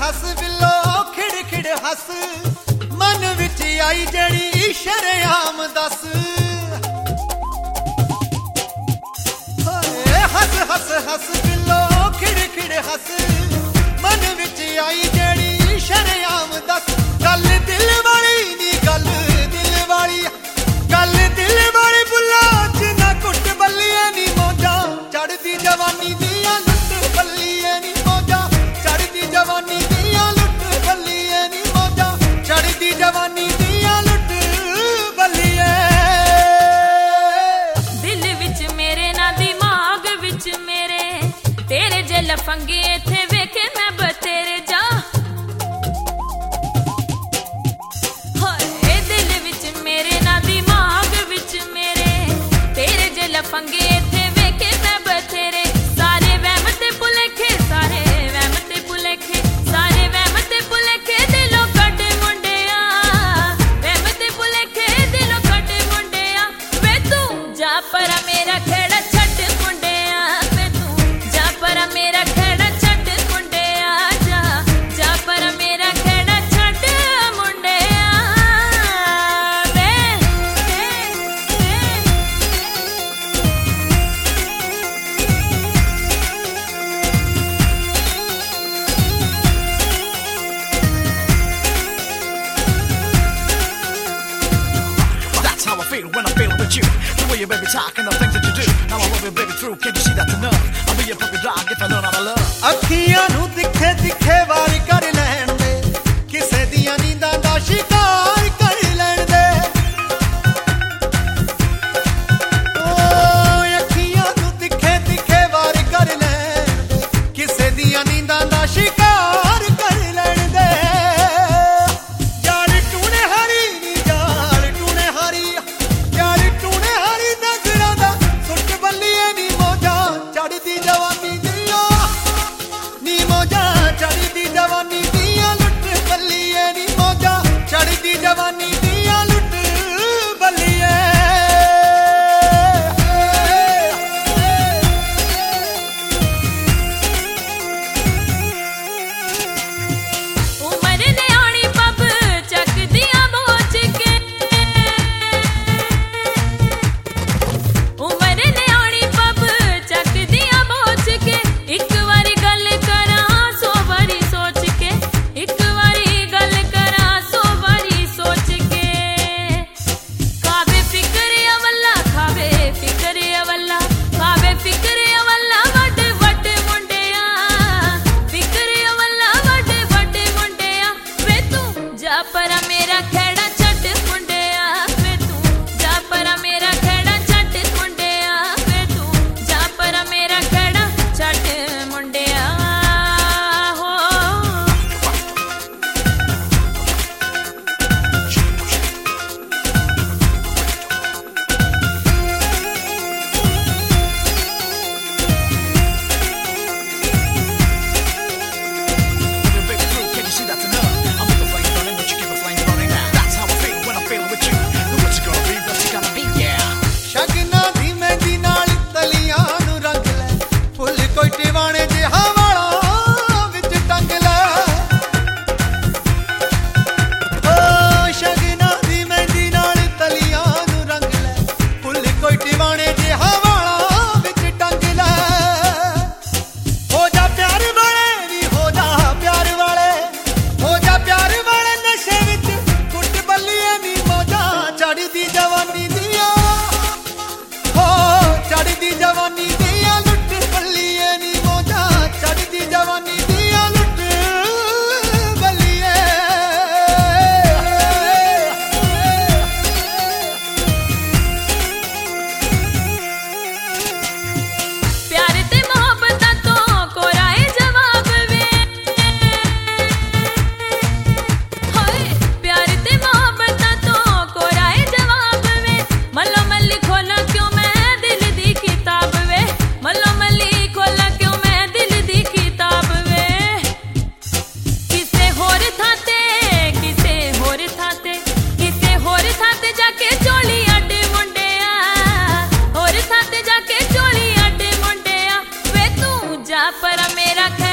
हस below खिड़ खिड़ हस मन विच आई जड़ी शरेआम दस हस हस हस बिलो खिड़ खिड़ हस मन विच आई जड़ी शरेआम दस गल दिल वाली नी गल दिल वाली गल दिल वाली बुला च ना कुट बल्लिए नी मौजा चढ़दी जवानी दियां लुट बल्लिए नी मौजा चढ़दी जवानी दियां लुट बल्लिए नी मौजा चढ़दी जवानी दियां लुट बल्लिए दिल विच मेरे ना दिमाग विच मेरे तेरे जे लफंगे थे वेखे मैं बतेरे जा हाय दिल विच मेरे ना दिमाग विच मेरे तेरे जे लफंगे थे वेखे मैं बतेरे सारे वहम ते भुलेखे सारे वहम ते भुलेखे सारे वहम ते भुलेखे दिलों कट मुंडिया वहम ते भुलेखे दिलों कट मुंडिया वे तू जा पर मेरा खेड़ा छड्ड मुंडिया वे तू जा पर मेरा खेड़ा छड्ड मुंडिया जा पर मेरा खेड़ा छड्ड मुंडिया वे That's how I feel when I'm feeling with you. The way you baby talk and the things that you do. Now I love you baby true, can't you see that's enough? I'll be your puppy dog if I learn how to love. ਅੱਖੀਆਂ ਨੂੰ ਦਿਖੇ ਦਿਖੇ ਵਾਰ ਕਰ ਲੈਣ ਦੇ ਕਿਸੇ ਦੀਆਂ ਨੀਂਦਾਂ ਦਾ ਸ਼ਿਕਾਰ ਕਰ ਲੈਣ ਦੇ ਓਏ ਅੱਖੀਆਂ ਨੂੰ ਦਿਖੇ ਦਿਖੇ ਵਾਰ ਕਰ ਲੈਣ ਦੇ ਕਿਸੇ ਦੀਆਂ ਨੀਂਦਾਂ ਦਾ ਸ਼ਿਕਾਰ ਕਰ ਲੈਣ ਦੇ ਯਾਰ ਟੂਣੇ ਹਰੀ ਨੀ ਯਾਰ ਟੂਣੇ ਹਰੀ ਯਾਰ ਟੂਣੇ ਹਰੀ ਨਜ਼ਰਾਂ ਦਾ ਸੁੱਟ ਬੱਲੀਏ ਨੀ ਮੌਜਾਂ ਚੜਦੀ ਜਵਾਨੀ ਦੀਆਂ ਨੀ ਮੌਜਾਂ ਚੜਦੀ ਜਵਾਨੀ ਦੀਆਂ ਲੁੱਟ ਬੱਲੀਏ ਨੀ ਮੌਜਾਂ ਚੜਦੀ ਜਵਾਨੀ ਦੀਆਂ ਲੁੱਟ ਬੱਲੀਏ उमर ने आनी पब चक दिया बोच के उमर ने आनी पब चक दिया बोच के एक वारी गल करा सो वारी सोच के एक वारी गल करा सो वारी सोच के खावे फिक्र अवल्ला खावे फिक्र अवल्ला खावे फिक्र अवल्ला वड वड मुंडिया फिक्र अवल्ला वड वड मुंडिया वे तू जा पर मेरा खेड़ा छड्ड मुंडिया वे तू जा पर मेरा खेड़ा छड्ड मुंडिया वे तू जा पर मेरा खेड़ा छड्ड मुंडिया हो Baby true, can't you see that's enough? I'm with the flame burning, but you keep the flame burning now. That's how I feel when I'm feeling with you. Now what's it gonna be? What's it gonna be? Yeah. ਸ਼ਗਨਾਂ ਦੀ ਮਹਿੰਦੀ ਨਾਲ ਤਲੀਆਂ ਨੂੰ ਰੰਗ ਲੈ ਫੁੱਲ ਕੋਈ ਟਿਵਾਣੇ ਜਿਹਾ ਵਾਲਾਂ ਵਿੱਚ ਟੰਗ ਲੈ ਓ ਸ਼ਗਨਾਂ ਦੀ ਮਹਿੰਦੀ ਨਾਲ ਤਲੀਆਂ ਨੂੰ ਰੰਗ ਲੈ ਫੁੱਲ ਕੋਈ ਟਿਵਾਣੇ ਜਿਹਾ ਵਾਲਾਂ ਵਿੱਚ ਟੰਗ ਲੈ ਹੋ ਜਾ ਪਿਆਰ ਵਾਲੇ ਨੀ ਹੋ ਜਾ ਪਿਆਰ ਵਾਲੇ ਹੋ ਜਾ ਪਿਆਰ ਵਾਲੇ ਨਸ਼ੇ ਵਿੱਚ ਕੁੱਟ ਬੱਲੀਏ ਨੀ ਮੌਜਾਂ ਚੜਦੀ ਜਵਾਨੀ ਦੀਆਂ ਹੋ ਚੜਦੀ ਜਵਾਨੀ ਦੀਆਂ ਲੁੱਟ ਬੱਲੀਏ ਨੀ ਮੌਜਾਂ ਚੜਦੀ ਜਵਾਨੀ ਦੀਆਂ ਲੁੱਟ ਬੱਲੀਏ प्यार ते मोहब्बत तो कोराए जवाब वे हाय प्यार ते मोहब्बत तो कोराए जवाब वे मल्लो मल्ली खोला क्यों मैं दिल दी किताब वे मल्लो मल्ली खोला क्यों मैं दिल दी किताब वे किसे होर थाते जाके चोली अड्ड मुंडिया होर थाते जाके चोली अड्ड मुंडिया वे तू जा पर मेरा